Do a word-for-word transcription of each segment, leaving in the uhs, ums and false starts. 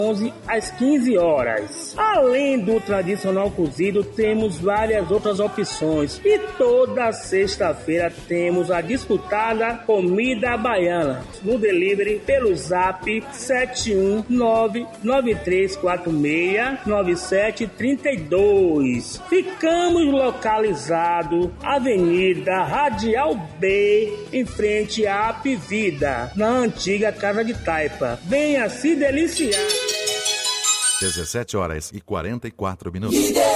onze às quinze horas. Além do tradicional cozido, temos várias outras opções. E toda sexta-feira temos a disputada comida baiana no delivery pelo zap sete um nove nove três quatro seis nove sete três dois. Ficamos localizados Avenida Radial B, em frente à Apivida, na antiga Casa de Taipa. Venha se deliciar. dezessete horas e quarenta e quatro minutos.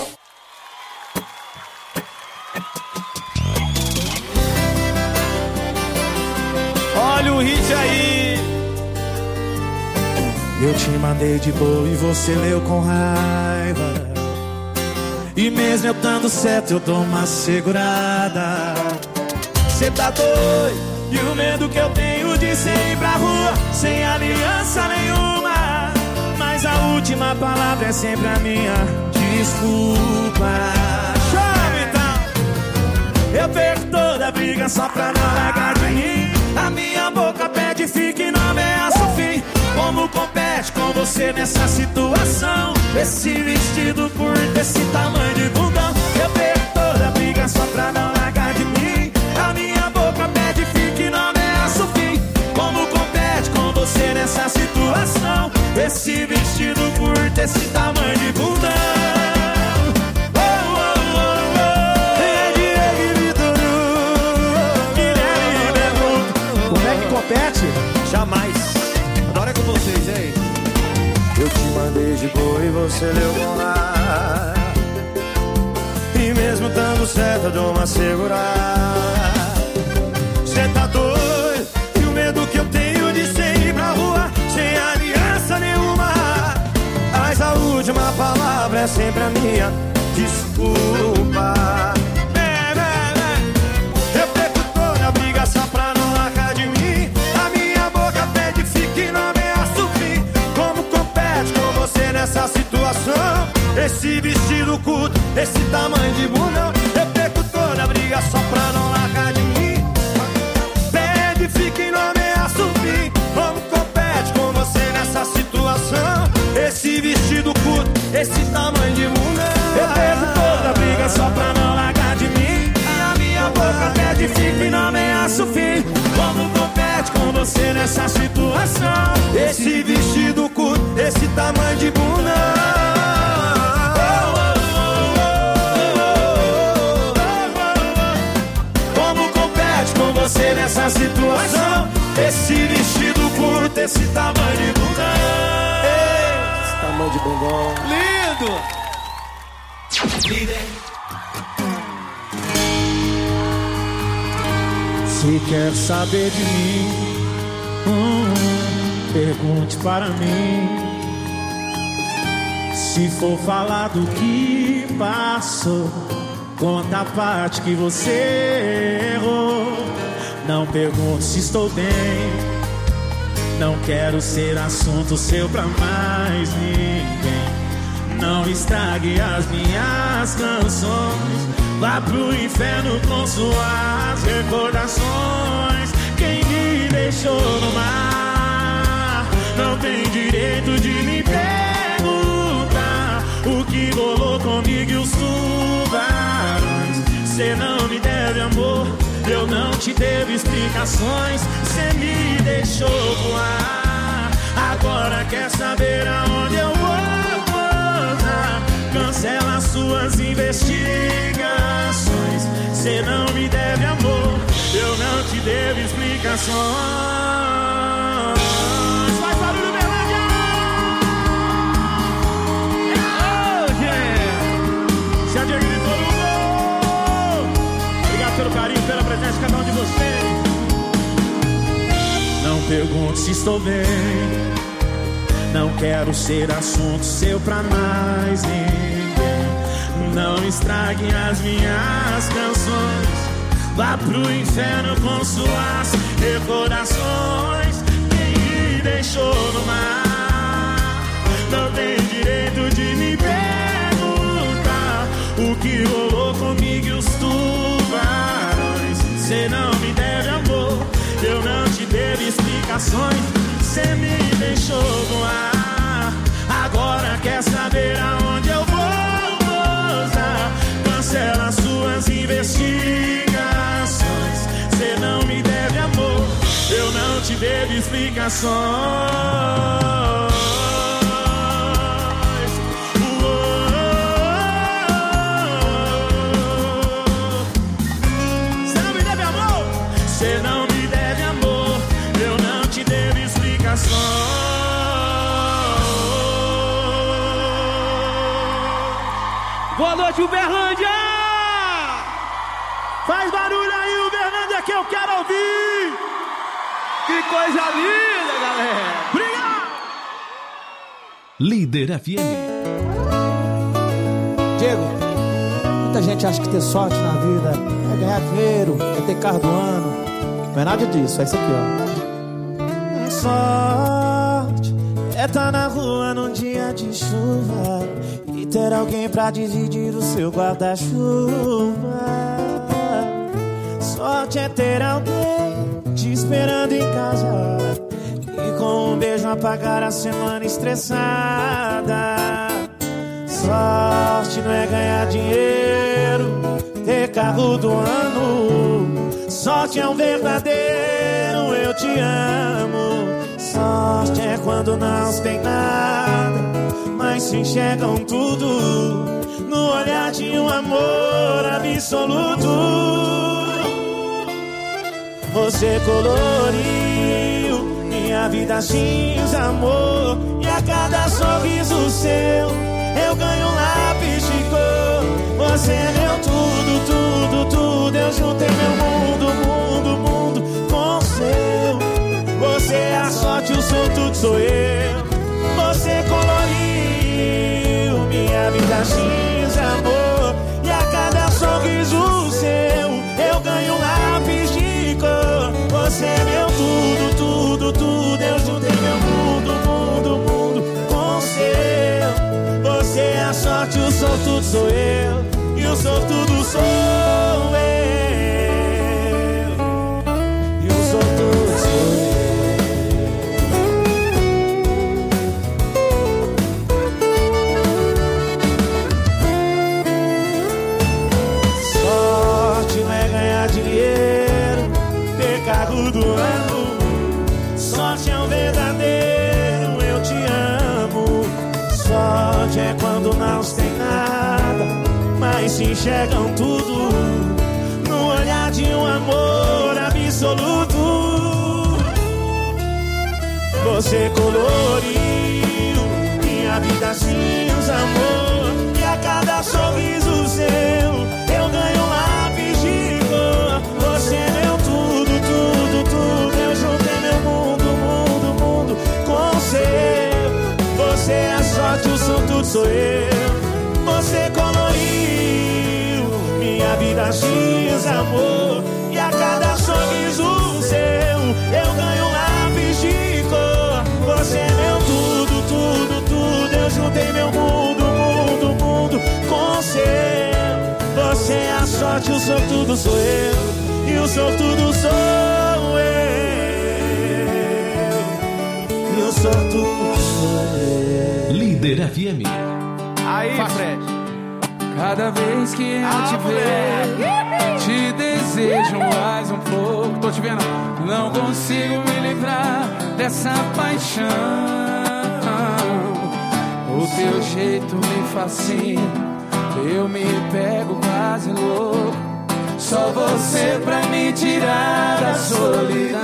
Olha o hit aí. Eu te mandei de boa e você leu com raiva. E mesmo eu dando certo eu dou uma segurada. Cê tá doido? E o medo que eu tenho de ser ir pra rua sem aliança nenhuma. Mas a última palavra é sempre a minha. Desculpa. Chama então. Eu perco toda a briga só pra não largar de mim. A minha boca pede fique e não ameaça o fim. Como compete com você nessa situação? Esse vestido curto, esse tamanho de bundão. Eu perco toda a briga só pra não largar de mim. A minha boca pede fique e não ameaça o fim. Como compete com você nessa situação? Esse vestido curto, esse tamanho de bundão. Oh, oh, oh, oh. É Diego e Vitor, Guilherme Bermudo. Como é que compete? Jamais. Agora é com vocês, hein? Eu te mandei de boa e você leu com raiva. E mesmo dando certo eu dou uma segurada. Cê tá doido? E o medo que eu tenho de ser ir pra rua sem aliança nenhuma. Mas a última palavra é sempre a minha. Desculpa. É, é, é. Eu perco toda a briga só pra não largar de mim. A minha boca pede fique e não ameaça o fim. Como compete com você nessa situação? Esse vestido curto, esse tamanho de bundão. Eu perco toda a briga só pra não largar de mim. Pede fique e não ameaça o fim. Como compete com você nessa situação? Esse vestido curto, esse tamanho de bundão. Eu perco toda a briga só pra não largar de mim. A minha boca pede fique e não ameaça o fim. Como compete com você nessa situação? Esse vestido curto, esse tamanho de bundão. Como compete com você nessa situação? Esse vestido curto, esse tamanho de bundão. Esse tamanho de bundão. Lindo! Se quer saber de mim, hum, pergunte para mim. Se for falar do que passou, conta a parte que você errou. Não pergunte se estou bem. Não quero ser assunto seu pra mais ninguém. Não estrague as minhas canções. Vá pro inferno com suas recordações. Quem me deixou no mar não tem direito de me perguntar o que rolou comigo e os tubarões. Cê não me deve amor, eu não te devo explicações. Cê me deixou voar, agora quer saber aonde eu vou posar. Cancela suas investigações. Cê não me deve amor, eu não te devo explicações. Faz barulho, Berlândia! Oh, yeah! Se a Diego gritou no gol! Obrigado pelo carinho, pela presença de cada um de vocês. Não pergunte se estou bem. Não quero ser assunto seu pra mais ninguém. Não estrague as minhas canções. Vá pro inferno com suas recordações. Quem me deixou no mar não tem direito de me perguntar o que rolou comigo e os tubarões. Cê não me deve amor, eu não te devo explicações. Cê me deixou voar, explicações. Você não me deve amor, você não me deve amor, eu não te devo explicações. Boa noite, Uberlândia! Faz barulho aí, Uberlândia, que eu quero ouvir! Que coisa linda, galera! Obrigado! Líder F M. Diego, muita gente acha que ter sorte na vida é ganhar dinheiro, é ter carro do ano. Não é nada disso, é isso aqui, ó. Sorte é estar na rua num dia de chuva e ter alguém pra dividir o seu guarda-chuva. Sorte é ter alguém te esperando em casa e com um beijo apagar a semana estressada. Sorte não é ganhar dinheiro, ter carro do ano. Sorte é um verdadeiro eu te amo. Sorte é quando não se tem nada, mas se enxergam tudo no olhar de um amor absoluto. Você coloriu minha vida cinza, amor, e a cada sorriso seu eu ganho um lápis de cor. Você é meu tudo, tudo, tudo. Eu juntei meu mundo, mundo, mundo com o seu. Você é a sorte, o som, tudo sou eu. Você coloriu minha vida cinza, amor, e a cada sorriso seu eu ganho um lápis de cor. Você é meu tudo, tudo, tudo. Eu juntei meu mundo, mundo, mundo com o seu. Você é a sorte, o sortudo sou eu, e o sortudo sou eu, e o sortudo sou eu. Sorte não é ganhar dinheiro, ter carro do ano. Sorte é um verdadeiro eu te amo. Sorte é quando não se tem nada, mas se enxergam tudo no olhar de um amor absoluto. Você coloriu minha vida cinza, amor, e a cada sorriso seu eu ganho um lápis de cor. Você é meu tudo, tudo, tudo. Eu juntei meu mundo, mundo, mundo com o seu. Você é a sorte, o som, tudo sou eu. Você coloriu minha vida cinza, amor, e a cada sorriso seu eu ganho um lápis de cor. Você é meu tudo, tudo, tudo. Eu juntei meu mundo, mundo, mundo com o seu. Você é a sorte, o sortudo sou eu, e o sortudo sou eu, e o sortudo sou eu. Líder F M. Aí, Fred. Cada vez que eu ah, te ver, te desejo mais um pouco. Tô te vendo, não consigo me livrar dessa paixão. O teu jeito me fascina, eu me pego quase louco. Só você pra me tirar da solidão.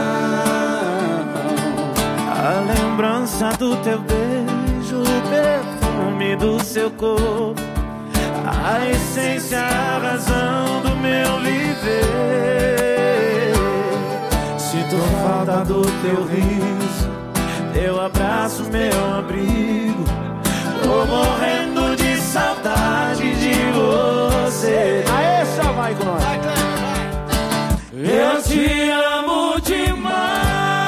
A lembrança do teu beijo, o perfume do seu corpo, a essência, a razão do meu viver. Sinto falta do teu riso, teu abraço, meu abrigo. Tô morrendo de saudade de você. Aê, só vai com nós. Eu te amo demais.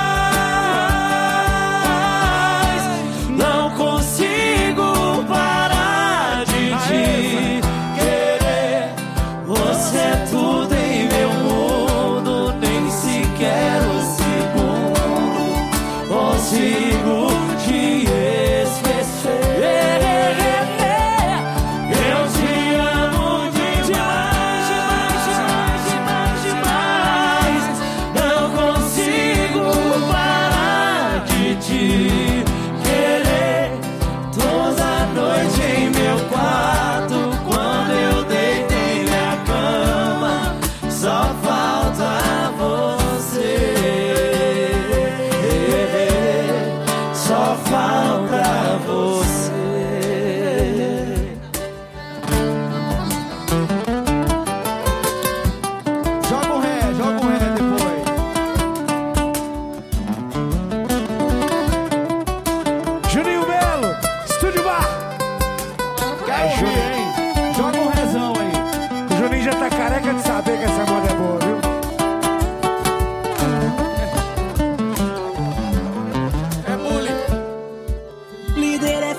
Não consigo parar de te querer. Você é tudo em meu mundo, nem sequer um segundo consigo te esquecer.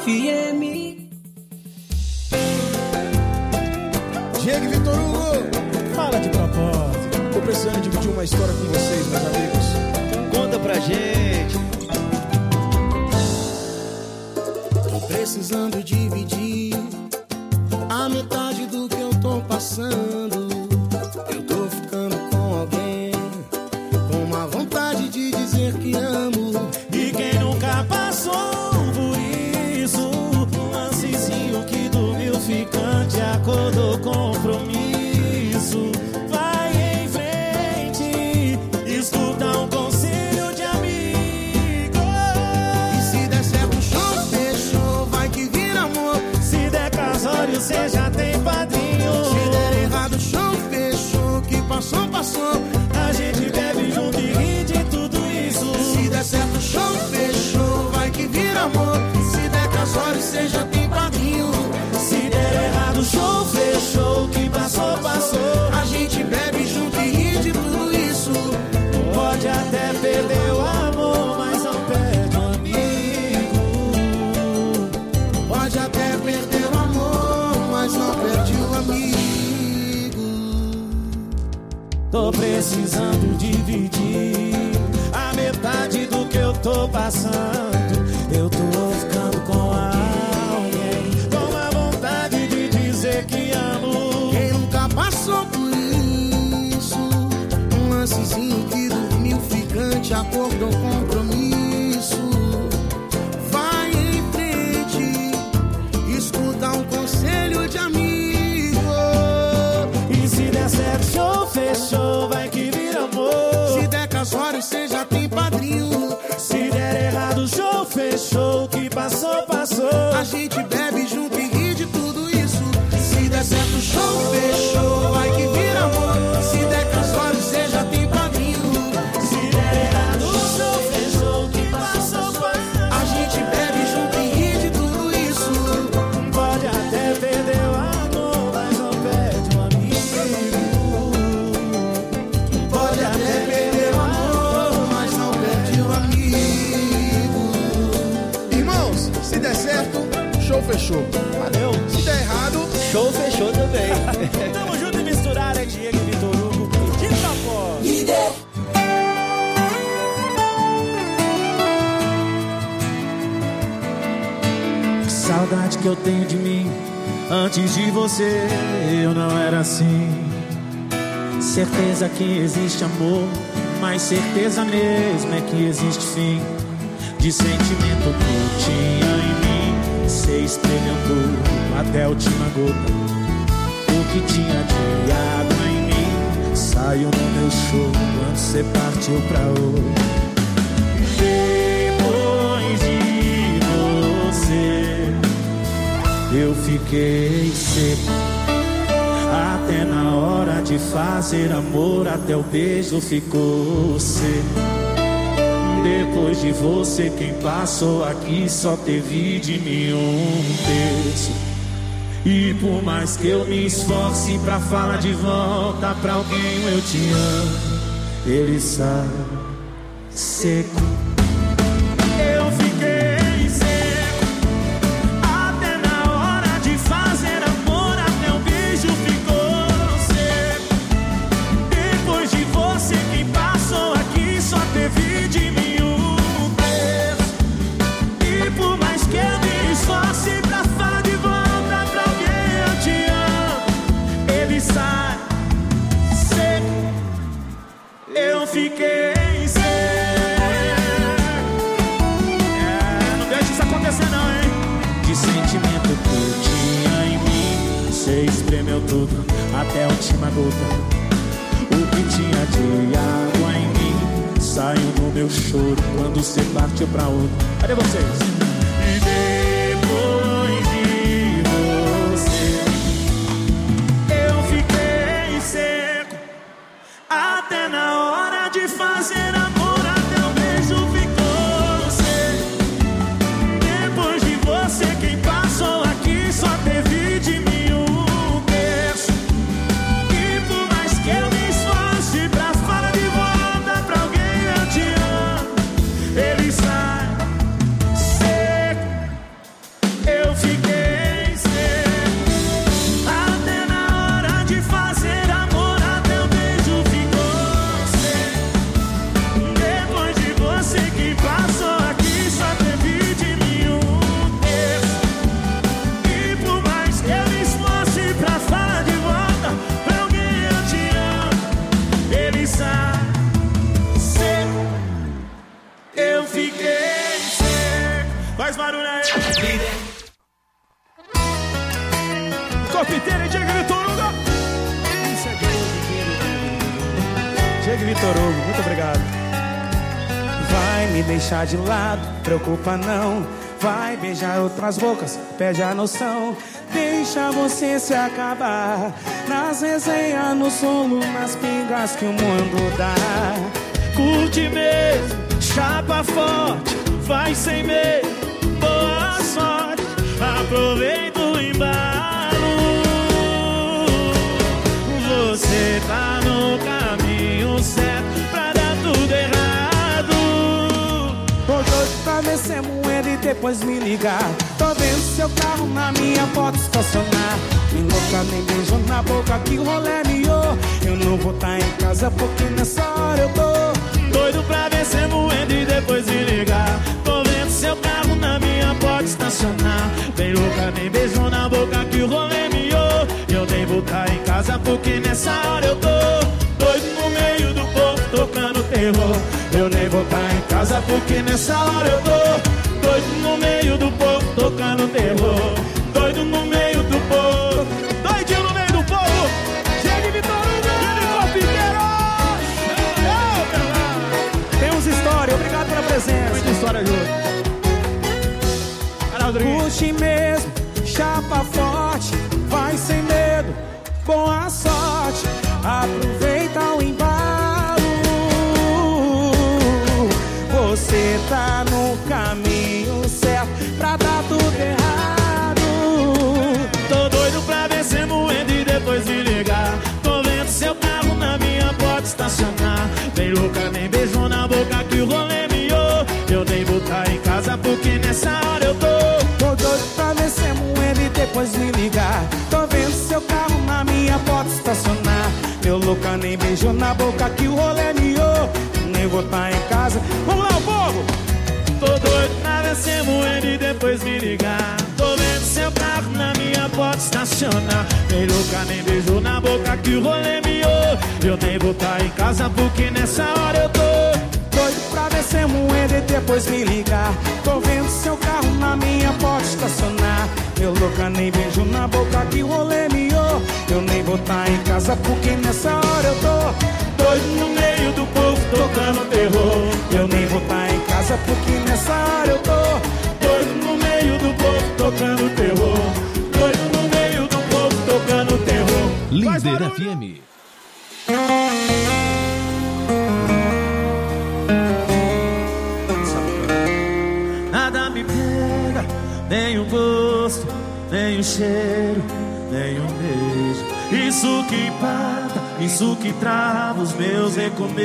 F M. Diego e Vitor Hugo, fala de propósito. Tô precisando dividir uma história com vocês, meus amigos. Conta pra gente. Tô precisando dividir a metade do que eu tô passando. Eu tô ficando com alguém com uma vontade de dizer que amo. E quem nunca passou por isso, um lancezinho que dormiu ficante, acordou compromisso. Vai em frente, escuta um conselho de amigo. E se der certo, show, fechou, vai que vira amor. Se der casório, cê já tem padrinho. Se der errado, show, fechou, que passou, passou. A gente bebe junto e ri de tudo isso. Se der certo, show, fechou, vai que vira amor. Se der casório, cê já tem padrinho. Se der errado, show, fechou, que passou, passou. A gente bebe junto e ri de tudo isso. Pode até perder o amor, mas não perde o amigo. Pode até perder o amor, mas não perde o amigo. Tô precisando dividir a metade do que eu tô passando. Eu tô ficando com alguém com a vontade de dizer que amo. Quem nunca passou por isso, um lancezinho que dormiu ficante, acordou compromisso. Vai em frente, escuta um conselho de amigo. E se der certo, show, fechou, vai que vira amor. Se der casório, cê já tem padrinho. Se der errado, show, fechou, que passou, passou. A gente bebe junto e ri de tudo isso. Se der certo, show, fechou, vai que vira amor. Se der casório, cê já tem padrinho. Se der errado, show, fechou, que passou, passou. A gente bebe junto e ri de tudo isso. Pode até perder o amor, mas não perde o amigo. Pode até perder o amor, mas não perde o amigo. Irmãos, se der certo, show, fechou. Valeu. Se der errado, Show fechou também. Tamo junto e misturado, é Diego e Vitor Hugo. De propósito. Que saudade que eu tenho de mim. Antes de você eu não era assim. Certeza que existe amor, mas certeza mesmo é que existe fim. De sentimento que tinha em mim, cê espremeu tudo até a última gota. O que tinha de água em mim saiu no meu show quando cê partiu pra outro. Depois de você eu fiquei seco. Até na hora de fazer amor, até o beijo ficou seco. Depois de você, quem passou aqui só teve de mim um terço. E por mais que eu me esforce pra falar de volta pra alguém, eu te amo, ele sai seco. Eu fiquei seco. Até na hora de fazer amor, até o beijo ficou seco. Depois de você, quem passou aqui só teve de mim um terço. E por mais que eu me esforce pra falar de volta pra alguém, eu te amo, ele sai seco. Eu fiquei seco. É, não deixa isso acontecer não, hein? De sentimento que eu tinha em mim, cê espremeu tudo até a última gota. O que tinha de água em mim saiu no meu choro quando cê partiu pra outro. Cadê vocês? E depois de você eu fiquei seco. Até na hora de fazer amor, até o beijo ficou seco. Depois de você, quem passou aqui só teve de mim um terço. E por mais que eu me esforce pra falar de volta pra alguém, eu te amo, ele sai seco. corpo inteiro e Diego Vitor Hugo. Isso é Diego Vitor Hugo, muito obrigado. Vai me deixar de lado, preocupa não. Vai beijar outras bocas, perde a noção. Deixa você se acabar nas resenhas, no solo, nas pingas que o mundo dá. Curte mesmo, chapa forte, vai sem medo, boa sorte, aproveita o embalo. Você tá no caminho certo pra dar tudo errado. Hoje hoje pra ver se é moeda e depois me ligar. Tô vendo seu carro na minha porta estacionar. Nem louca, nem beijo na boca, que rolê miou. Eu não vou tá em casa porque nessa hora eu tô doido pra ver se é moeda e depois me ligar. Tô vendo seu carro na minha porta estacionar. Bem louca, nem beijo na boca, que o rolê miou. Eu nem vou tá em casa porque nessa hora eu tô doido no meio do povo tocando terror. Eu nem vou tá em casa porque nessa hora eu tô doido no meio do povo tocando terror. Doido no meio do povo, doidinho no meio do povo. Chega Vitor Hugo, ele Corpiteiro. Temos história, obrigado pela presença. Muita história, Júlio. Curte mesmo, chapa forte, vai sem medo, boa sorte, aproveita o embalo. Você tá no caminho certo pra dar tudo errado. Tô doido pra ver se moendo e depois me ligar. Tô vendo seu carro na minha porta estacionar. Bem louca, nem beijo na boca, que o rolê miou. Eu nem vou tá em casa porque nessa hora eu tô Tô doido pra ver se moendo e depois me ligar. Tô vendo seu carro na minha porta estacionar. Meu louca, nem beijo na boca, que o rolê miou. Nem vou tá em casa. Vamos lá, o povo! Tô doido pra ver se moendo e depois me ligar. Tô vendo seu carro na minha porta estacionar. Nem louca, nem beijo na boca, que o rolê miou. Eu nem vou tá em casa porque nessa hora eu tô doido pra ver se moendo e depois me ligar. Tô vendo seu carro na minha porta estacionar. Meu louca, nem beijo na boca, que o rolê miou. Eu nem vou tá em casa porque nessa hora eu tô doido no meio do povo tocando terror. Eu nem vou tá em casa porque nessa hora eu tô doido no meio do povo tocando terror. Doido no meio do povo tocando terror. Líder F M. Nada me pega, nem o gosto, nem o cheiro, nem o beijo. Isso que empata, isso que trava os meus recomeços.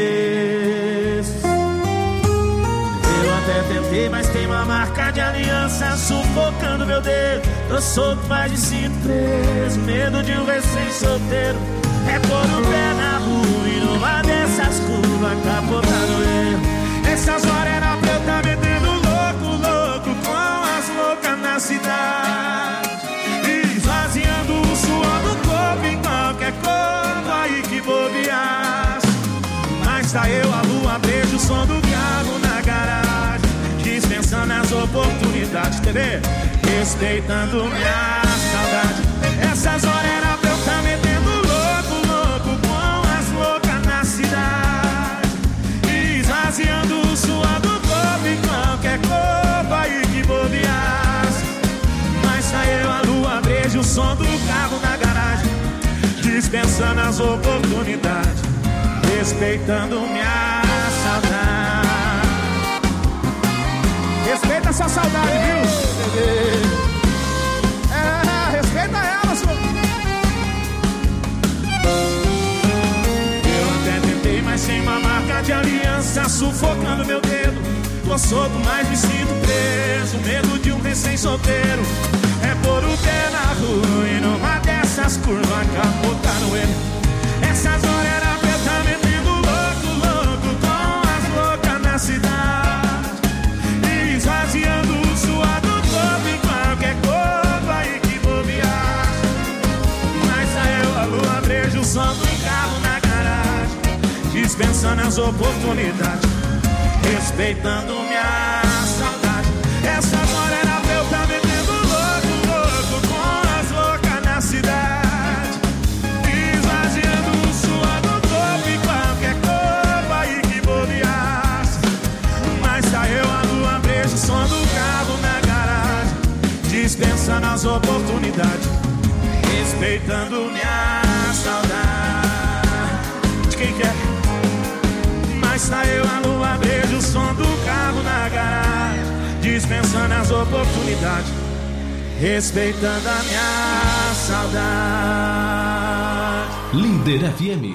Eu até tentei, mas tem uma marca de aliança sufocando meu dedo. Tô solto, mas me sinto preso. Medo de um recém-solteiro é pôr o pé na rua e numa dessas curvas capotar no erro. Essas horas era pra eu tá metendo louco, louco com as loucas na cidade, esvaziando o suor do corpo em qualquer corpo aí que bobeasse. Mas tá eu, a lua, beijo, o som do carro na garagem, dispensando as oportunidades, T V, respeitando minha saudade. Essas horas era pra eu tá metendo louco, louco com as loucas na cidade, esvaziando o suor do corpo em qualquer corpo aí que bobeasse. Mas tá eu, a lua, beijo, o som do carro na garagem, dispensando as oportunidades, respeitando minha saudade. Respeita essa saudade, viu? É, respeita ela, senhor. Eu até tentei, mas sem uma marca de aliança sufocando meu dedo. Tô solto, mas me sinto preso. Medo de um recém-solteiro é pôr o pé na rua e numa dessas curvas capotar no erro. Essas horas era pra eu tá metendo louco, louco com as loucas na cidade, esvaziando o suor do corpo em qualquer corpo aí que bobear. Mas saiu a lua, beijo, o som do carro na garagem, dispensando as oportunidades, respeitando minha saudade. Essas horas era pra eu tá metendo louco, louco com as loucas na cidade, dispensando as oportunidades, respeitando minha saudade. De quem quer? Mas tá eu, a lua, beijo, o som do carro na garagem, dispensando as oportunidades, respeitando a minha saudade. Líder F M.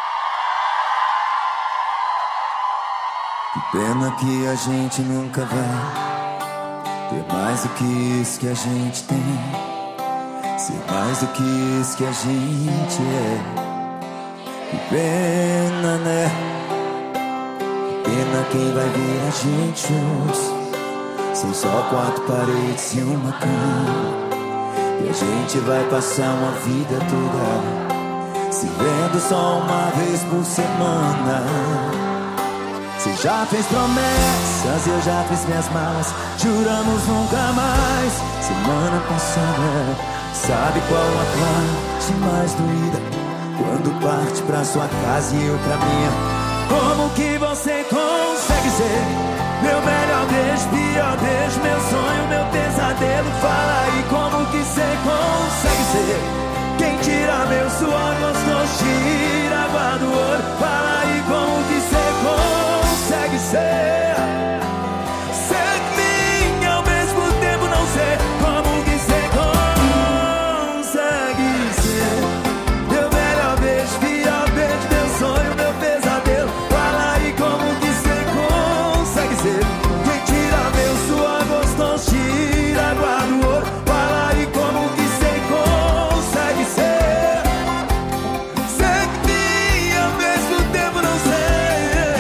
Que pena que a gente nunca vai ter mais do que isso que a gente tem, ser mais do que isso que a gente é. Que pena, né? Que pena quem vai ver a gente juntos. São só quatro paredes e uma cama, e a gente vai passar uma vida toda se vendo só uma vez por semana. Você já fez promessas, eu já fiz minhas malas, juramos nunca mais. Semana passada, sabe qual a parte mais doída? Quando parte pra sua casa e eu pra minha. Como que você consegue ser meu melhor beijo, pior beijo, meu sonho, meu pesadelo? Fala aí, como que você consegue ser quem tira meu suor gostoso, tira a água do olho? Fala aí, como que você consegue ser ser minha ao mesmo tempo não ser? Como que você consegue ser meu melhor beijo, pior beijo, meu sonho, meu pesadelo? Fala aí, como que você consegue ser quem tira meu suor gostoso, tira a água do olho? Fala aí, como que você consegue ser ser minha ao mesmo tempo não ser?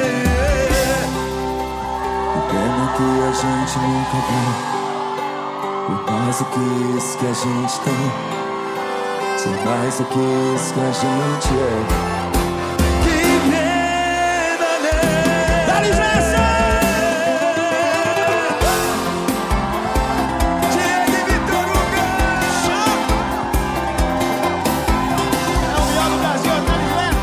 Que a gente nunca viu, por mais do que isso que a gente tem, ser mais do que isso que a gente é. Que pena, né? Dá licença! Diego e Vitor Hugo! É o melhor do Brasil, tá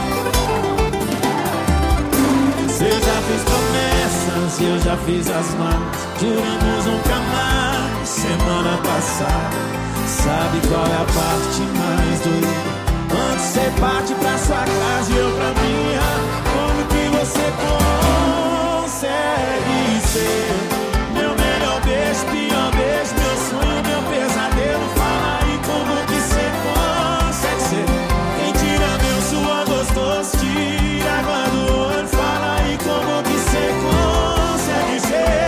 ligado? Você já fez promessas, eu já fiz as malas, juramos nunca mais. Semana passada, sabe qual é a parte mais doída? Antes você parte pra sua casa e eu pra minha. Como que você consegue ser meu melhor beijo, pior beijo, meu sonho, meu pesadelo? Fala aí, como que você consegue ser quem tira meu suor gostoso, tira a água do olho? Fala aí, como que você consegue ser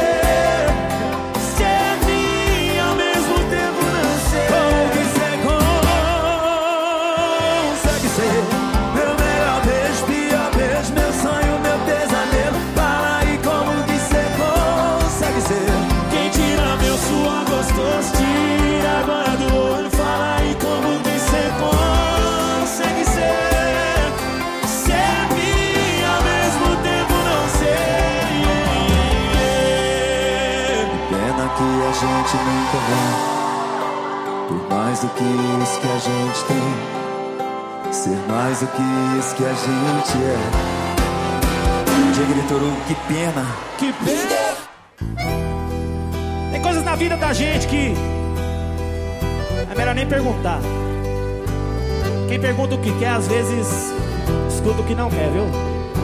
a gente nunca vai, por mais do que isso que a gente tem, ser mais do que isso que a gente é. Diego e Vitor Hugo, que pena. Que pena. Tem coisas na vida da gente que é melhor nem perguntar. Quem pergunta o que quer, às vezes escuta o que não quer, viu?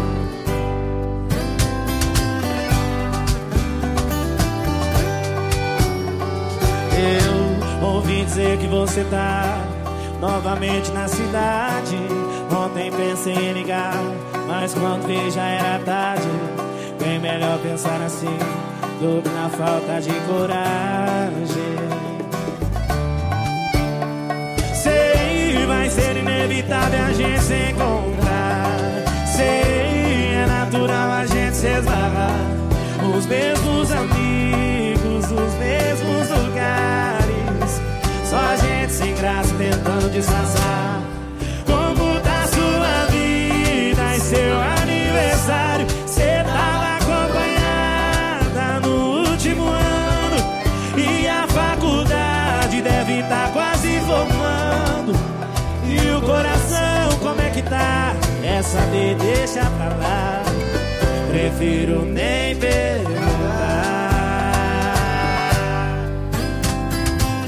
Eu ouvi dizer que você tá novamente na cidade. Ontem pensei em ligar, mas quando vi já era tarde. Bem melhor pensar assim do que na falta de coragem. Sei, vai ser inevitável a gente se encontrar. Sei, é natural a gente se esbarrar. Os mesmos amigos, os mesmos lugares, só a gente sem graça tentando disfarçar. Como tá sua vida e seu aniversário? Cê tava acompanhada no último ano, e a faculdade deve tá quase formando. E o coração, como é que tá? Quer saber, deixa pra lá. Prefiro nem perguntar.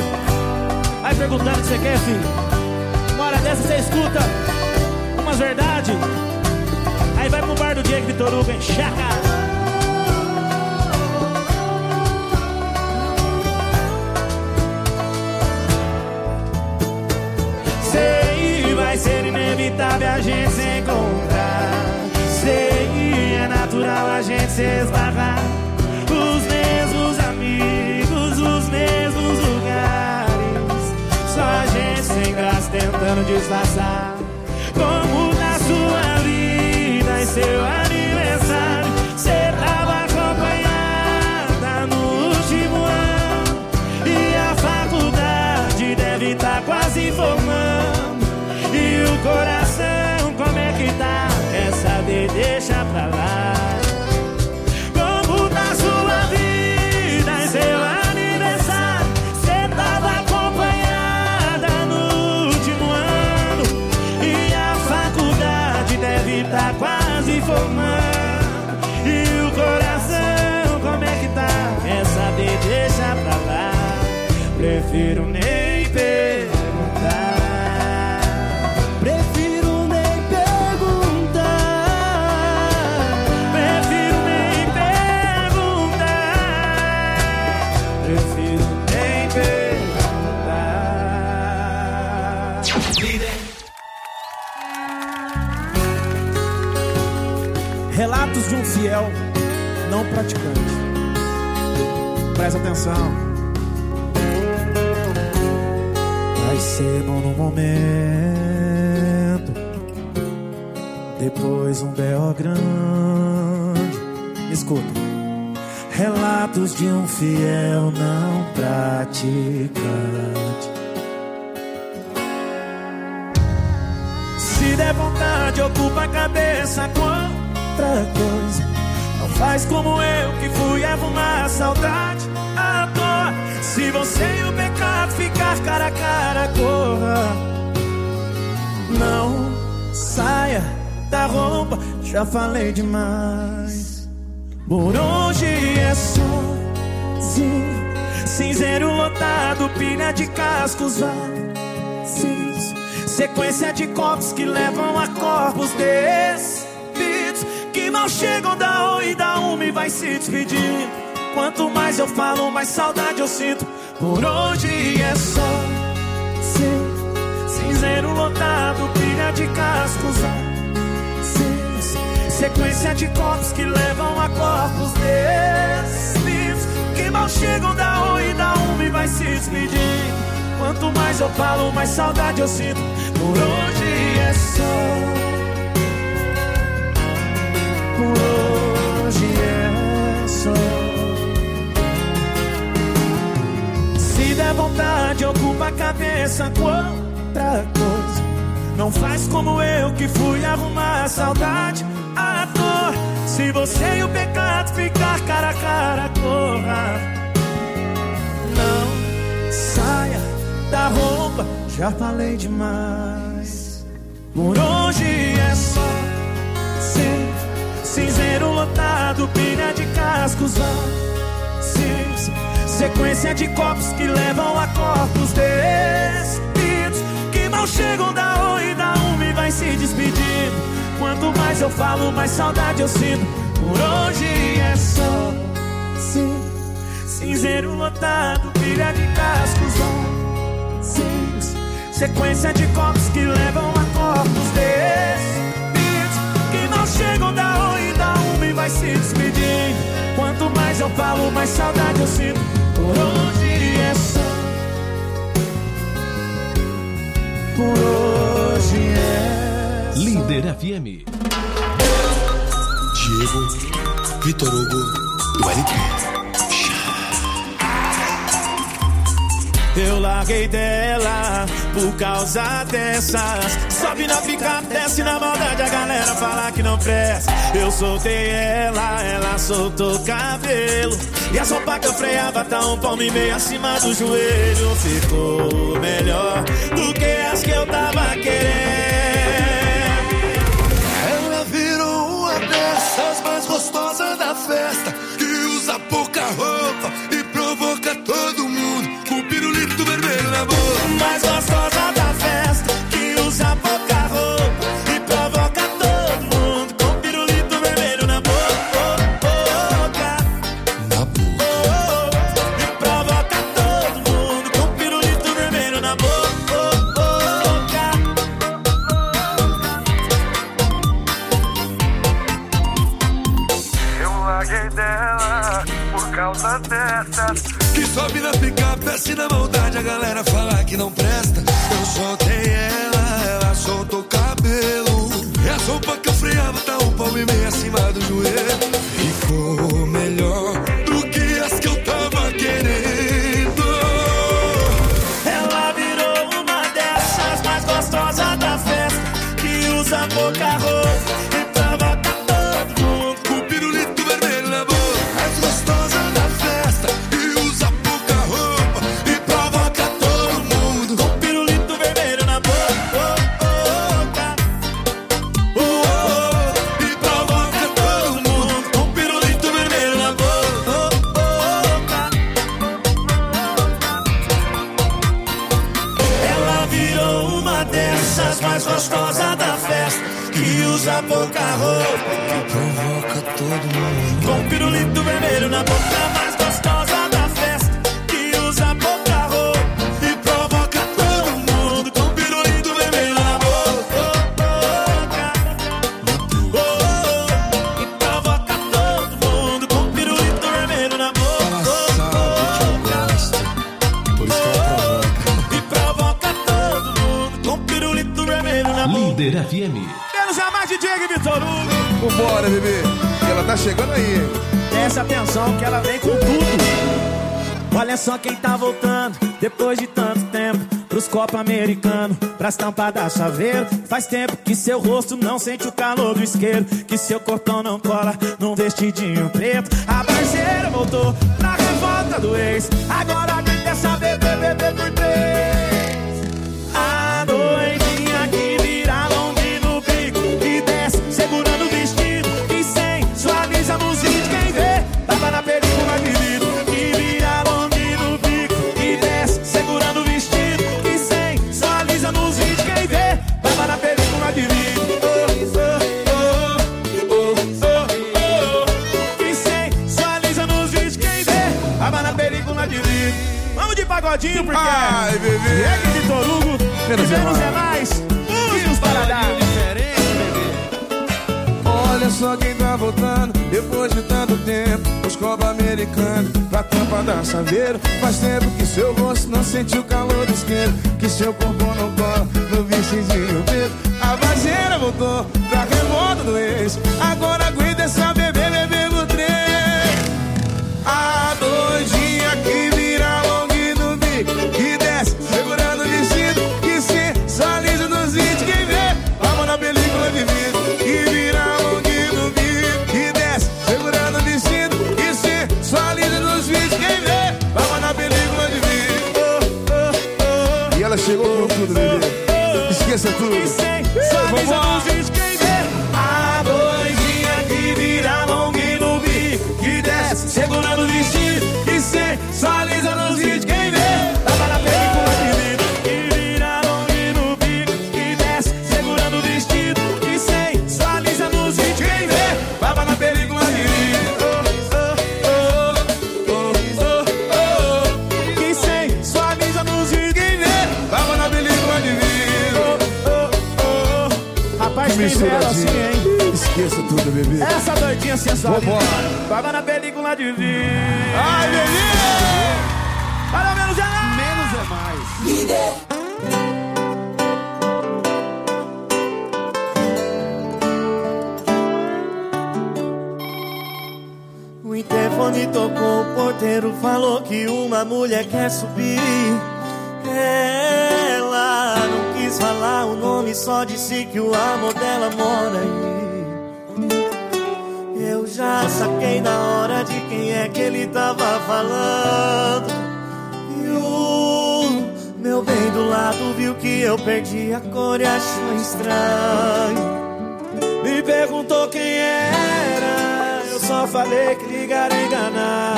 perguntando o que você quer, filho. Uma hora dessa você escuta umas verdades. Aí vai pro bar do Diego Vitor Hugo, encher a cara. Sei, vai ser inevitável a gente se encontrar. Sei, é natural a gente se esbarrar. Os mesmos amigos, os mesmos lugares. Só a gente sem graça tentando disfarçar. Como na sua vida e seu aniversário cê tava acompanhada no último ano. E a faculdade deve tá quase formando. E o coração como é que tá? Quer saber, deixa pra lá. Como tá sua vida e seu aniversário cê tava acompanhada no último ano. E a faculdade deve tá quase formando. E o coração como é que tá? Quer saber, deixa pra lá. Prefiro nem perguntar. Prefiro nem perguntar. Prefiro nem perguntar. Prefiro nem perguntar. Relatos de um fiel não praticante. Presta atenção. Vai ser bom no momento, depois um B O grande. Escuta. Relatos de um fiel não praticante. Se der vontade, ocupa a cabeça com outra coisa. Não faz como eu que fui arrumar a saudade à toa. Se você e o pecado ficar cara a cara, corra. Não saia da roupa, já falei demais. Por hoje é sozinho, cinzeiro lotado, pilha de cascos vazios, sequência de copos que levam a corpos despidos, que mal chegam da oi e da uma e vai se despedir. Quanto mais eu falo, mais saudade eu sinto. Por hoje é só sim, cinzeiro lotado, pilha de cascos vazios, sequência de copos que levam a corpos despidos, que mal chegam da oi e da uma e vai se despedir. Quanto mais eu falo, mais saudade eu sinto. Por hoje é só. Por hoje é só. Se der vontade, ocupa a cabeça com outra coisa. Não faz como eu que fui arrumar a saudade à toa. Se você e o pecado ficar cara a cara, corra. Não saia da roupa, já falei demais. Por hoje é só sim, cinzeiro lotado, pilha de cascos vazios, sequência de copos que levam a corpos despidos, que mal chegam da oi e da uma e vai se despedindo. Quanto mais eu falo, mais saudade eu sinto. Por hoje é só sim, cinzeiro lotado, pilha de cascos vazios, sequência de copos que levam a corpos despidos, que mal chegam da oi e da uma e vai se despedir. Quanto mais eu falo, mais saudade eu sinto. Por hoje é só. Por hoje é só. Líder F M. Diego, Vitor Hugo e o L P. Eu larguei dela por causa dessas. Sobe na picape, desce na maldade, a galera fala que não presta. Eu soltei ela, ela soltou cabelo, e a roupa que eu freava tá um palmo e meio acima do joelho. Ficou melhor do que as que eu tava querendo. Ela virou uma dessas mais gostosas da festa, que usa pouca roupa e provoca todo mundo com pirulito vermelho na boca. Mas maldade a galera fala que não presta. Eu soltei ela, ela soltou o cabelo. E a roupa que eu freava tá um palmo e meio acima do joelho. Ficou melhor do que as que eu tava querendo. Ela virou uma dessas mais gostosas da festa, que usa pouca roupa e provoca todo mundo. Com o pirulito vermelho na boca. Mais gostosa da festa, que usa pouca roupa e provoca todo mundo. Com o pirulito vermelho na boca. Oh, oh, oh, e provoca todo mundo. Com o pirulito vermelho na boca. Ela virou uma dessas mais gostosas da festa, que usa pouca roupa E provoca todo mundo. com pirulito vermelho na boca. Mais gostosa da festa, que usa pouca roupa e provoca todo mundo. Com pirulito vermelho na boca. Oh, oh, oh, e provoca todo mundo. Com pirulito vermelho na boca. Ela sabe que eu gosto, por isso que ela provoca. E provoca todo mundo. Com pirulito vermelho na boca. Líder F M. Quero chamar de Diego Vitor Hugo. Vambora, bebê. Ela tá chegando aí. Presta atenção que ela vem com tudo. Olha só quem tá voltando depois de tanto tempo pros copos americanos, pras tampas da chaveiro. Faz tempo que seu rosto não sente o calor do isqueiro, que seu corpão não cola num vestidinho preto. A parceira voltou pra revolta do ex. Agora quem quer saber, bebê, bebê por três. A doidinha que vira longe no bico, que desce segurando o vestido, que sensualiza nos vídeos. Quem vê, tava na película de vidro. Que vira longe no bico, que desce segurando o vestido, que sensualiza nos vídeos. Quem vê, tava na película de vidro. Oh, oh, oh, oh, oh. Que sensualiza nos vídeos. Quem vê, tava na película de vidro. Vamos de pagodinho, porque Ai, bebê. é que Vitor Hugo, Menos e é menos mais. é mais. Vamos para dar. Olha só quem tá voltando depois de tanto tempo. Os copos americanos pra tampa da chaveiro. Faz tempo que seu rosto não sente o calor do isqueiro, que seu corpo não cola no vestidinho preto. A vazeira voltou pra revolta do ex. Agora aguenta essa bebê, bebê no trem. A doidinha que vira longe no bico, que desce segurando o vestido, que sensualiza nos vídeos. Quem vê, vamos na película de vidro. Que vira longe no bico, que desce segurando o vestido, que sensualiza nos vídeos. Quem vê, vamos na película de vidro. Oh, oh, oh. E ela chegou com tudo, bebê. Esqueça tudo. Que sensualiza nos vídeos. Quem vê, a doidinha que vira longe no bico, que desce segurando o vestido, que sensualiza nos vídeos. Quem vê, tava na película de vidro. Que vira longe no bico, que desce segurando o vestido, que sensualiza nos vídeos. Quem vê, tava na película de vidro. Oh, oh, oh, oh, oh. Que sensualiza nos vídeos. Quem vê, Tava na película de vidro. oh, oh, oh. Rapaz, tem vela assim, hein? Esqueça tudo, bebê. Essa doidinha sensual. Vambora. Tava na película de vidro. Ai, bebê. Para menos é mais. Menos é mais. O interfone tocou, o porteiro falou que uma mulher quer subir. Ela não quis falar o nome, só disse que o amor dela mora aí. Eu já saquei na hora de quem é que ele tava falando. E o meu bem do lado viu que eu perdi a cor e achou estranho. Me perguntou quem era, eu só falei que ligaram enganar.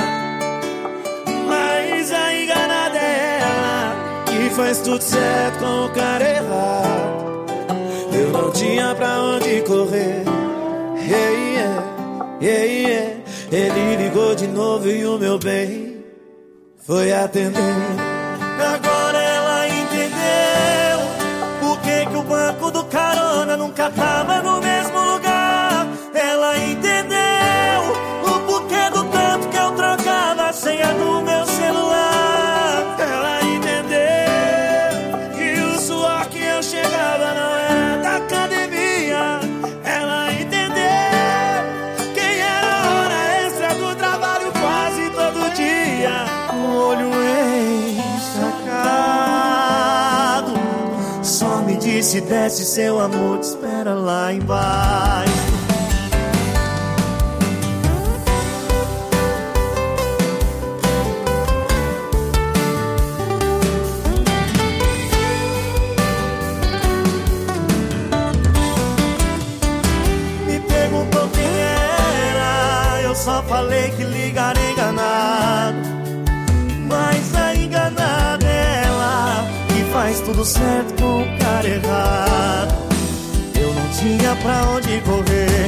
Mas a enganada é ela, que faz tudo certo com o cara errado. Eu não tinha pra onde correr. Yeah, yeah, yeah, yeah. Ele ligou de novo e o meu bem foi atender. Agora ela entendeu por que que o banco do carona nunca tava no mesmo lugar. Ela entendeu o porquê do tanto que eu trocava a senha do meu celular. Ela disse desce, seu amor te espera lá embaixo. Me perguntou quem era, eu só falei que ligaria enganado. Mas a enganada é ela, que faz tudo certo com o cara errado. Eu não tinha pra onde correr.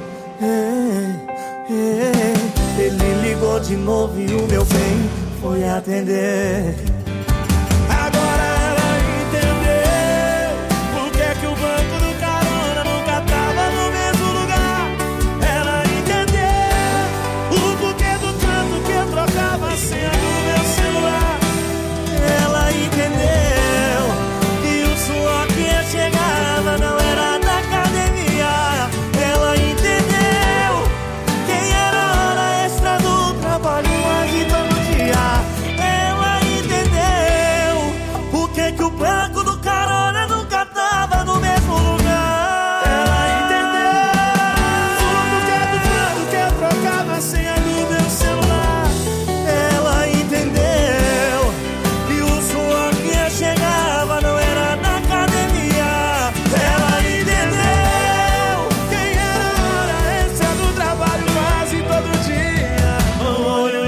é, é. Ele ligou de novo e o meu bem foi atender. Agora ela entendeu por que é que o banco do carona nunca tava no mesmo lugar. Ela entendeu o porquê do tanto que eu trocava a senha do meu celular. Ela entendeu que o suor que eu chegava não era da academia. Ela entendeu quem era a hora extra do trabalho quase todo dia. Ela entendeu por que que o banco do carona nunca tava no mesmo lugar. Ela entendeu o porquê do tanto que eu trocava a senha do meu celular. Ela entendeu que o suor que eu chegava não era na academia. Ela entendeu quem era a hora extra do trabalho quase todo dia. O olho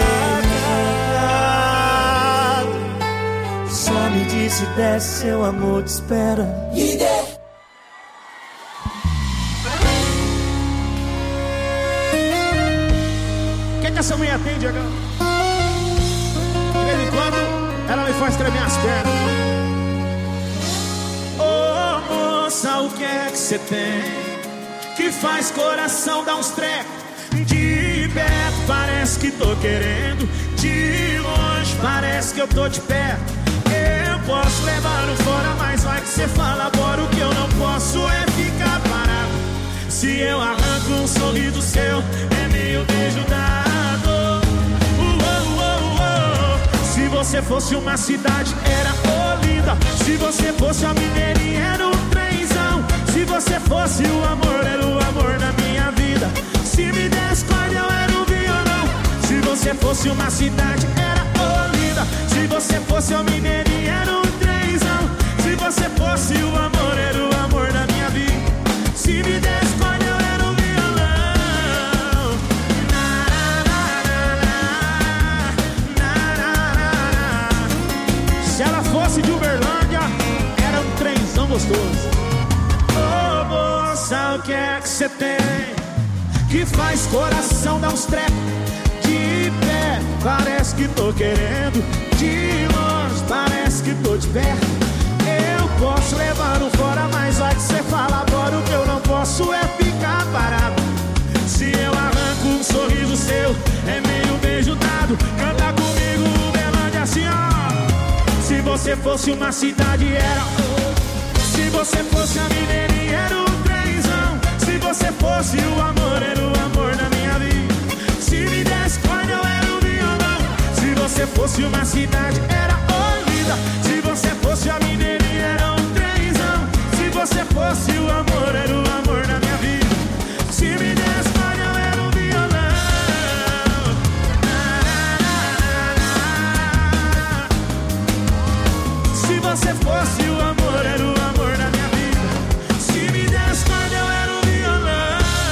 encharcado só me disse desce, seu amor te espera. O que, que essa mulher tem, Diegão? De vez em quando, ela me faz tremer as pernas. Ô moça, o que é que você tem que faz coração dar uns trecos? De perto parece que tô querendo, de longe parece que eu tô de perto. Eu posso levar no fora, mas vai que você fala agora. O que eu não posso é ficar parado. Se eu arranco um sorriso seu, é meio beijo dado. Uou, uou, uou. Se você fosse uma cidade, era Olinda. Se você fosse uma mineirinha, era um trenzão. Se você fosse o amor, era o amor da minha vida. Se me desse corda, eu era um violão. Se você fosse uma cidade, era Olinda. Se você fosse uma mineirinha, era um trenzão. Se você fosse o amor, era o amor da minha vida. Se me desse corda, eu era um violão. Na, na, na, na, na, na. Se ela fosse de Uberlândia, era um trenzão gostoso. Ô moça, o que é que você tem que faz coração dar uns trecos? De pé parece que tô querendo, de longe parece que tô de perto. Eu posso levar no fora, mas vai que você fala agora. O que eu não posso é ficar parado. Se eu arranco um sorriso seu, é meio beijo dado. Canta comigo, Uberlândia, assim ó. Se você fosse uma cidade, era. Se você fosse a mineirinha, era um trenzão. Se você fosse o amor, era o amor da minha vida. Se me desse corda, eu era um violão. Se você fosse uma cidade, era Olinda. Se você fosse a mineirinha, era um trenzão. Se você fosse o amor, era o amor da minha vida. Se me desse corda, eu era um violão. Na, na, na, na. Se você fosse o amor, era o amor da minha vida. Se me desse corda, eu era um violão.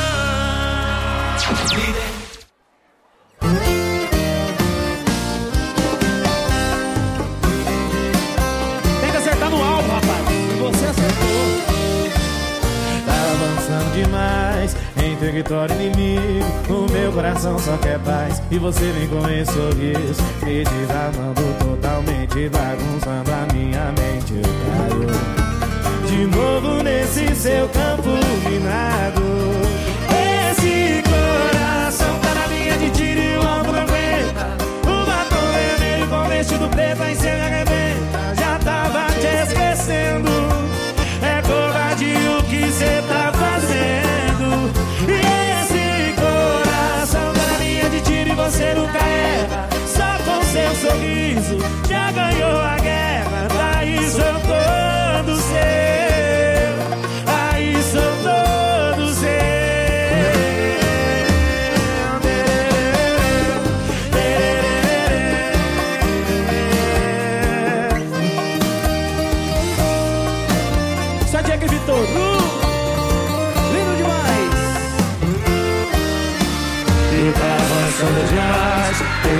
Tem que acertar no alvo, rapaz. E você acertou. Tá avançando demais em território inimigo. O meu coração só quer paz. E você vem com esse sorriso me desarmando totalmente, bagunçando a minha mente. Eu caio de novo nesse seu campo minado. Esse coração tá na linha de tiro e o alvo não aguenta. O batom vermelho com vestido preto, aí cê me arrebenta. Já tava te esquecendo. É covardia o que cê tá fazendo. E esse coração tá na linha de tiro e você nunca erra. Só com seu sorriso já ganhou a guerra. Tá aí soltando seu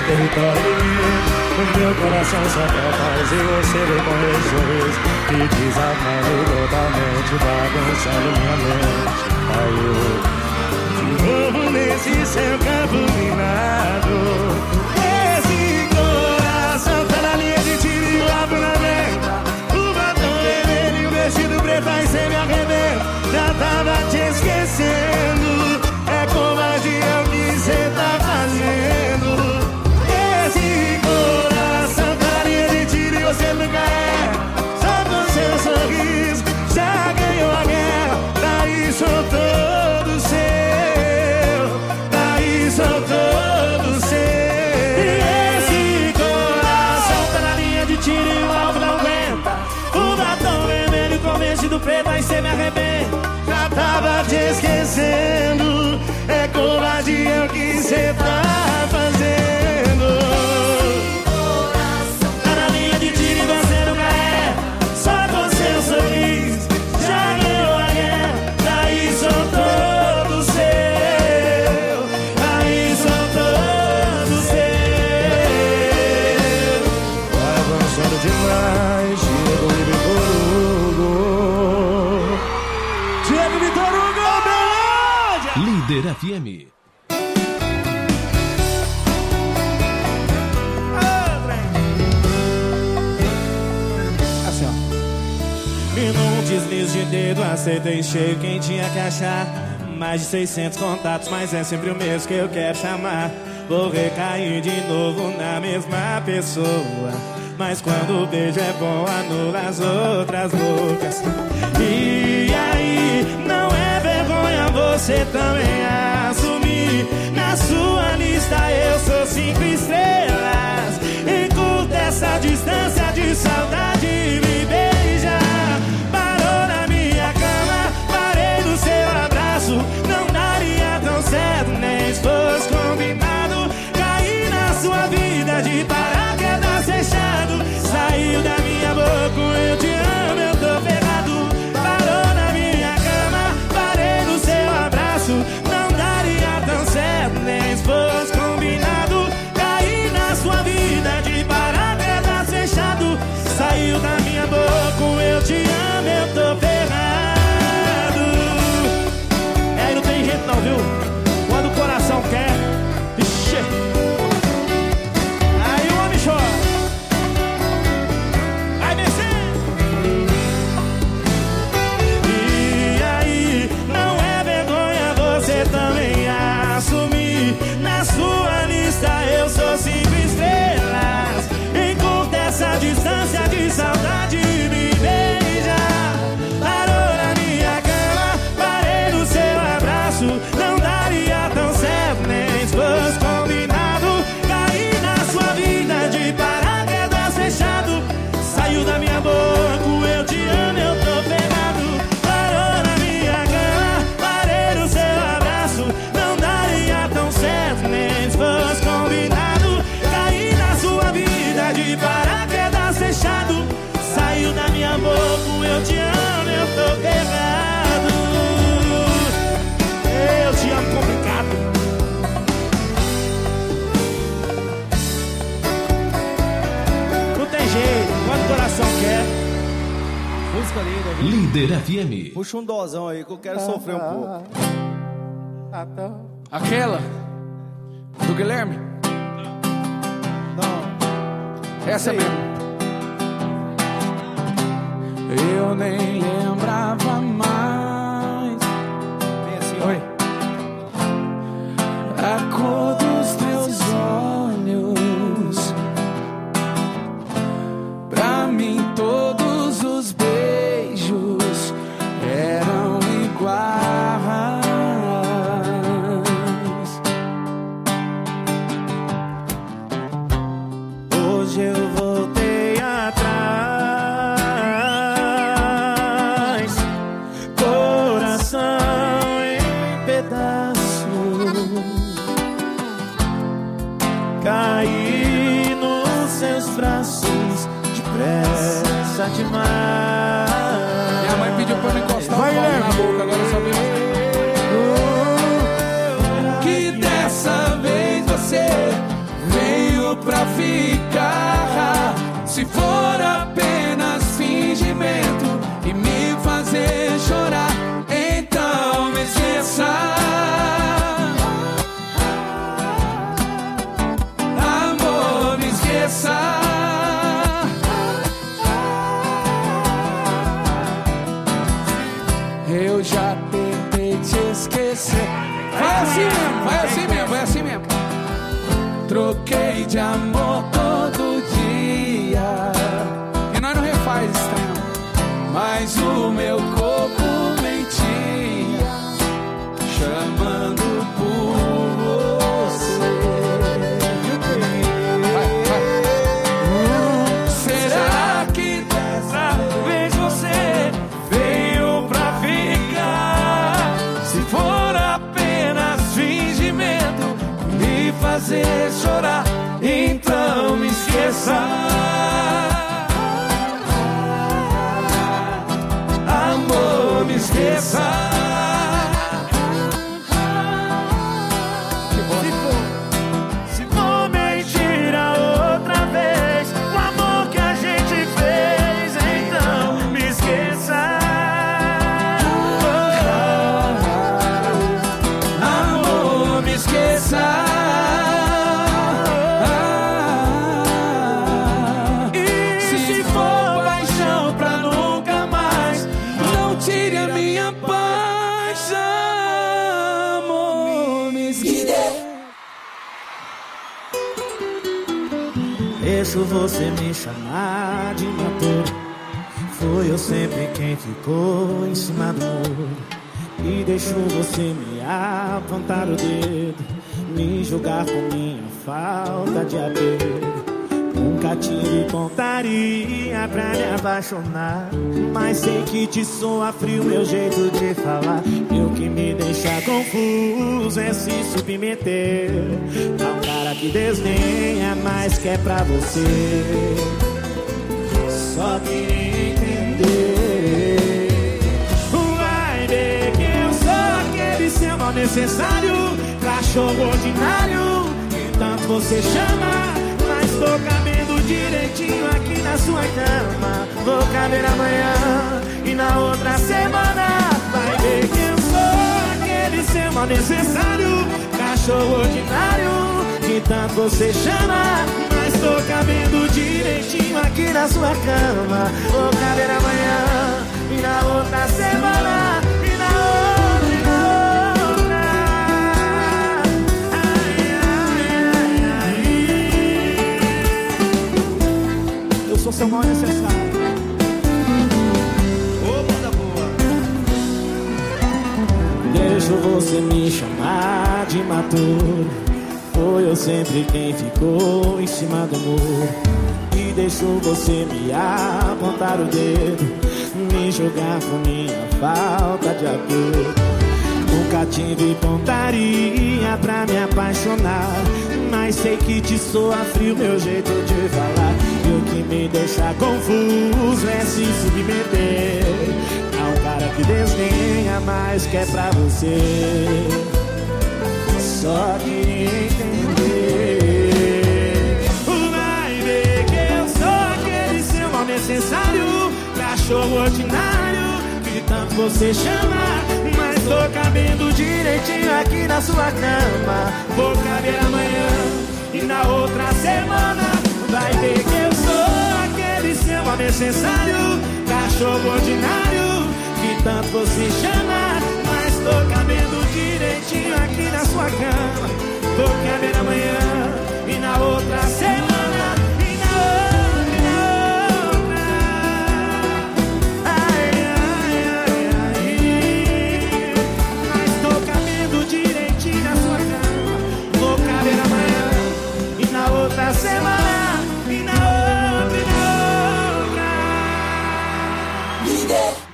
território inimigo. O meu coração só quer paz e você vem com esse sorriso me desarmando totalmente, bagunçando minha mente. Aí eu de novo nesse seu campo minado. Esse coração tá na linha de tiro e o abro na venta. O batom vermelho e o vestido preto aí cê me arrebenta. Já tava te esquecendo, é covardia o que cê tá fazendo. Esse coração tá na linha de tiro e você nunca é. Só com seu sorriso já ganhou a guerra. Daí sou todo seu, daí sou todo seu. E esse coração tá na linha de tiro e o alvo não aguenta. O batom vermelho com vestido preto aí cê me arrebenta. Já tava te esquecendo, é covardia o que cê tá fazendo. Tá na linha de tiro e você nunca é. Só com seu sorriso já ganhou a guerra. Daí sou todo seu, daí sou todo seu. Vai avançando demais, Diego Vitor Hugo. Diego Vitor Hugo, Belândia! Líder F M. Assim, ó. E num deslize de dedo acertei cheio quem tinha que achar. Mais de seiscentos contatos, mas é sempre o mesmo que eu quero chamar. Vou recair de novo na mesma pessoa, mas quando o beijo é bom anula as outras bocas. E aí, não é vergonha você também assumir. Na sua lista eu sou cinco estrelas. Encurta essa distância de saudade e me beija. Parou na minha cama, parei no seu abraço. Não daria tão certo nem se fosse combinado. Caí na sua vida de paraquedas fechado. Saiu da minha boca, eu te amo, eu tô ferrado. Parou na minha cama, parei no seu abraço. Não daria tão certo nem se fosse combinado. Caí na sua vida de paraquedas fechado. Saiu da minha boca, eu te amo, eu tô ferrado. É, aí não tem jeito não, viu? Quando o coração quer, ixi, aí o homem chora. Vai descer. E aí, não é vergonha você também assumir. Na sua lista eu sou cinco estrelas. Encurta essa distância de saudade e me beija. Parou na minha cama, parei no seu abraço. Não daria tão certo nem se fosse combinado. Caí na sua vida de paraquedas fechado. Saiu da minha boca, eu te amo, eu tô ferrado. Parou na minha cama, parei no seu abraço. Não daria tão certo nem se fosse combinado. Caí na sua vida de paraquedas fechado. Saiu da minha boca, eu te amo, eu tô ferrado. Eu te amo complicado. Não tem jeito, quando o coração quer. Música linda, viu? Líder F M. Puxa um dozão aí que eu quero sofrer um pouco. Aquela do Guilherme? Não. Essa mesmo. Eu nem lembrava mais. Vem assim, Oi. A cor dos teus olhos. Pra mim todos os beijos eram iguais. Hoje eu voltei atrás. Coração em pedaços. Caí nos seus braços depressa demais. Minha mãe pediu pra eu encostar Vai, o pau Guilherme. na boca, agora eu só vi. Que dessa vez você veio de amor todo dia. E nós não refaz esse trem, não. Mas o meu corpo mentia, chamando por você. Vai, vai. Será que dessa vez você veio pra ficar? Se for apenas fingimento, me fazer chorar, então me esqueça. Amor, me esqueça. Se for mentira outra vez, o amor que a gente fez, então me esqueça. Amor, me esqueça. Deixo você me chamar de matador. Foi eu sempre quem ficou em cima do muro e deixou você me apontar o dedo, me julgar por minha falta de apego. Nunca tive pontaria pra me apaixonar, mas sei que te soa frio meu jeito de falar. E o que me deixa confuso é se submeter a um cara que desdenha, mas que é pra você. Só queria entender. Vai ver que eu sou aquele seu mal necessário, cachorro ordinário que tanto você chama. Mas tô cabendo direitinho aqui na sua cama. Vou caber amanhã e na outra semana. Vai ver que eu sou aquele seu mal necessário, cachorro ordinário que tanto você chama. Mas tô cabendo direitinho aqui na sua cama. Vou caber amanhã e na outra semana. E na outra, e na outra. Ai, ai, ai, ai. Eu sou seu mal necessário. Opa, da boa. Deixo você me chamar de maturo. Foi eu sempre quem ficou em cima do muro e deixou você me apontar o dedo, me julgar por minha falta de apego. Nunca tive pontaria pra me apaixonar, mas sei que te soa frio meu jeito de falar. E o que me deixa confuso é se submeter a um cara que desdenha, mas que é pra você. Só que entender. Vai ver que eu sou aquele seu mal necessário, cachorro ordinário que tanto você chama. Mas tô cabendo direitinho aqui na sua cama. Vou caber amanhã e na outra semana. Vai ver que eu sou aquele seu mal necessário, cachorro ordinário que tanto você chama. Mas tô cabendo direitinho aqui na sua cama. Vou caber amanhã e na outra semana. E na outra, e na outra. Ai, ai, ai, ai. Mas tô cabendo direitinho na sua cama. Vou caber amanhã e na outra semana. E na outra, e na outra. Líder.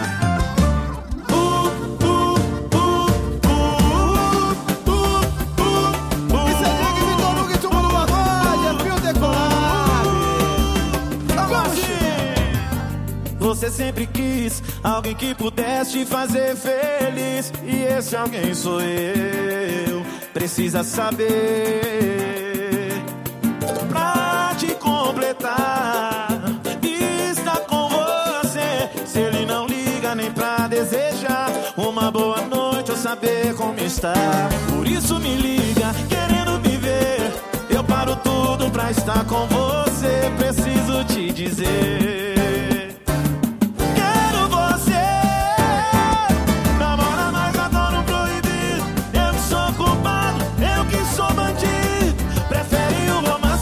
Você sempre quis alguém que pudesse te fazer feliz, e esse alguém sou eu. Precisa saber pra te completar. Está com você. Se ele não liga nem pra desejar uma boa noite ou saber como está, por isso me liga querendo me ver. Eu paro tudo pra estar com você. Preciso te dizer. Prefere o romance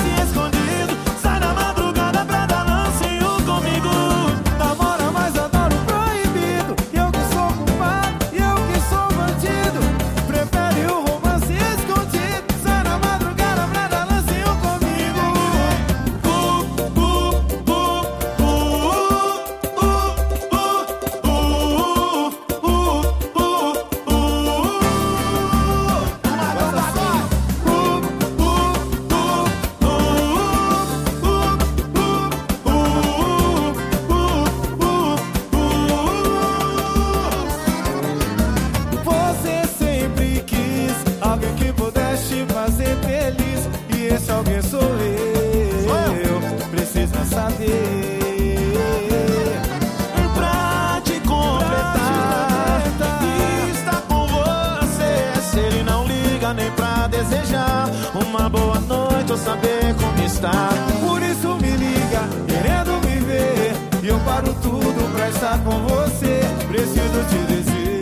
nem pra desejar uma boa noite ou saber como está. Por isso me liga, querendo me ver, e eu paro tudo pra estar com você. Preciso te dizer,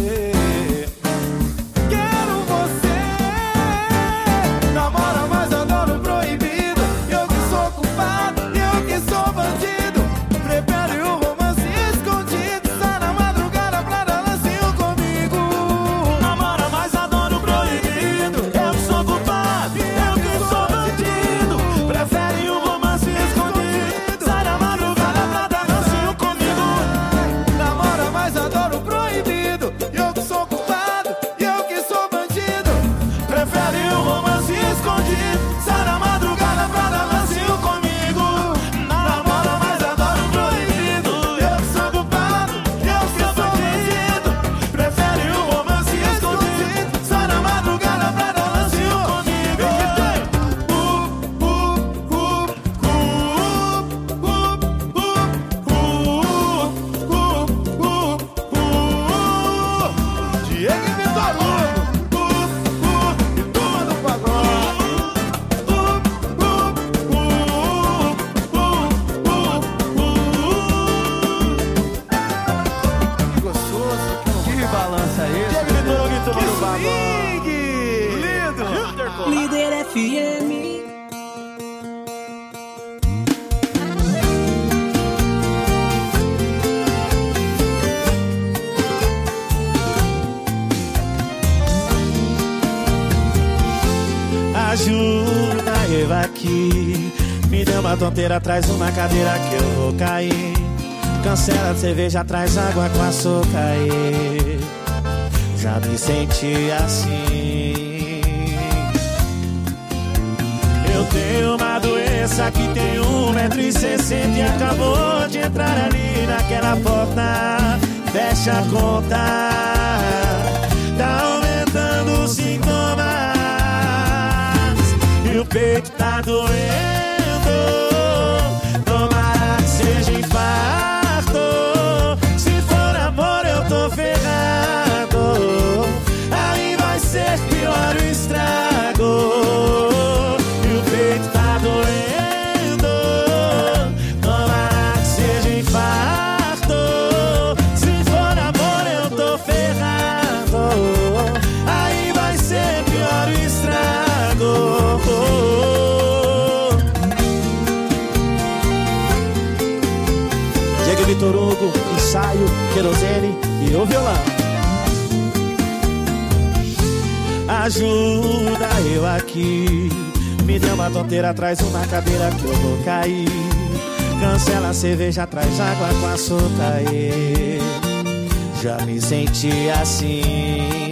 quero você. Namora, mas adoro proibido. Eu que sou culpado, eu que sou bandido. Prepare o romance escondido. Sai na madrugada pra dar lacinho comigo. Namora, mas adoro proibido. Eu que sou culpado, eu que sou bandido. Prefere o romance escondido. Sai na madrugada pra dar lacinho comigo. Namora, mas adoro proibido. Eu que sou culpado, eu que sou bandido. Prefere o romance escondido. Sai na madrugada pra dar lacinho comigo. Namora, mas adoro proibido. Eu que sou culpado, eu que sou bandido. Prefere o romance escondido. Sai na madrugada pra dar lacinho comigo. Uh, uh, uh, uh, uh, uh, uh, uh, uh, uh. Diego e Vitor Hugo. Uh, uh, e turma do pagode. Uh, uh, uh, uh, uh, uh. Que gostoso. Que balança é esse? Diego e Vitor Hugo e turma do pagode. Lindo. Líder F M. Ajuda eu aqui. Me deu uma tonteira, traz uma cadeira que eu vou cair. Cancela a cerveja, traz água com açúcar aí. Já me senti assim. Eu tenho uma doença que tem um metro e sessenta e acabou de entrar ali naquela porta. Fecha a conta. Tá aumentando os sintomas e o peito tá doendo. Tomara que seja infarto. Se for amor eu tô ferrado. Aí vai ser pior o estrago. E o peito tá doendo. Tomara que seja infarto. Se for amor eu tô ferrado. Aí vai ser pior o estrago. Diego e Vitor Hugo, ensaio, querosene e o violão. Ajuda eu aqui. Me deu uma tonteira, traz uma cadeira que eu vou cair. Cancela a cerveja, traz água com açúcar aí. Já me senti assim.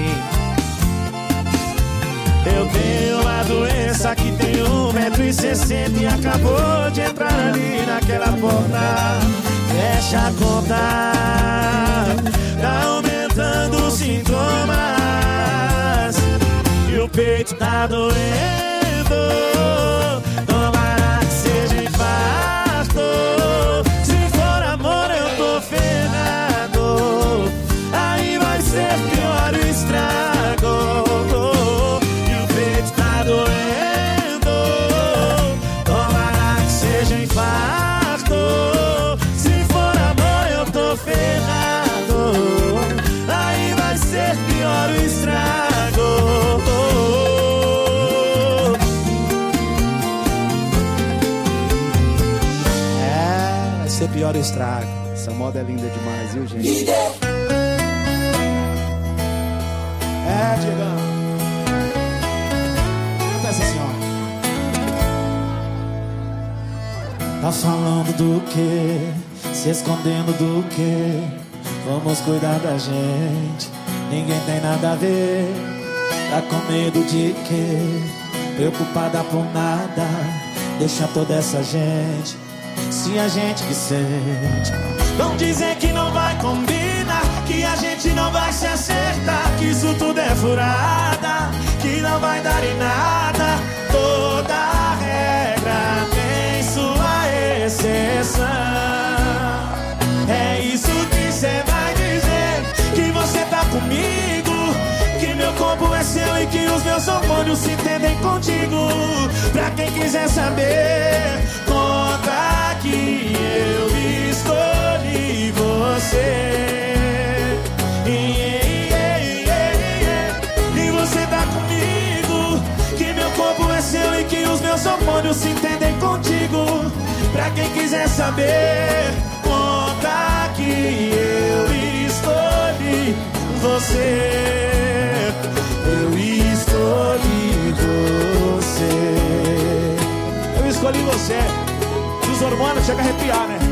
Eu tenho uma doença que tem um metro e sessenta e acabou de entrar ali naquela porta. Fecha a conta. Tá aumentando os sintomas e o peito tá doendo. Tomara que seja infarto. Se for amor eu tô ferrado. Aí vai ser pior o estrago. Doendo, tomara que seja infarto. Se for amor eu tô ferrado. Aí vai ser pior o estrago. É, vai ser pior o estrago. Essa moda é linda demais, viu, gente? É, Diegão. Tá falando do quê? Se escondendo do quê? Vamos cuidar da gente. Ninguém tem nada a ver. Tá com medo de quê? Preocupada por nada. Deixa toda essa gente. Se a gente que sente. Vão dizer que não vai combinar, que a gente não vai se acertar, que isso tudo é furada, que não vai dar em nada. Toda regra tem sua exceção. É isso que cê vai dizer, que você tá comigo, que meu corpo é seu e que os os meus hormônios se entendem contigo. Pra quem quiser saber, conta que eu escolhi você. E você tá comigo, que meu corpo é seu e que os meus hormônios se entendem contigo. Pra quem quiser saber, conta que eu escolhi você. Eu escolhi você. Eu escolhi você. E os hormônios chegam a arrepiar, né?